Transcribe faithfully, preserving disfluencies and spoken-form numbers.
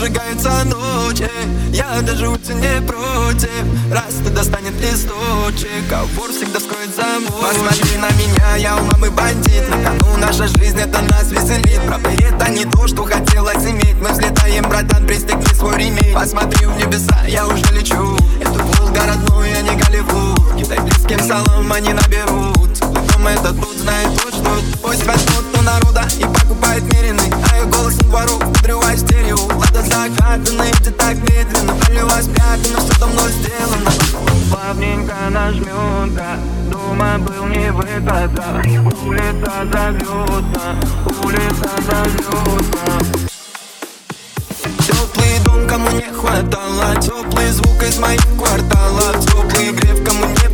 зажигаются ночи. Я даже уйти не против, раз ты достанет листочек, а вор всегда скроет замок. Посмотри на меня, я у мамы бандит. На кону наша жизнь, это нас веселит. Правда, это не то, что хотелось иметь. Мы взлетаем, братан, пристегни свой ремень. Посмотри в небеса, я уже лечу. Это Волга родной, а не Голливуд. Китай близким салам, они наберут. Дом это тут, знает тот, что пусть возьмут у народа и покупает меренный. А ее голос не воров, подрывай стерео. Лада закатанный, ты так медленно. Пролилась пятна, что давно сделано. Плавненько нажмет, да. Дома был не выхода. Улица зовется, улица зовется. Теплый дом, кому не хватало. Теплый звук из моих кварталов. Теплый грев, кому не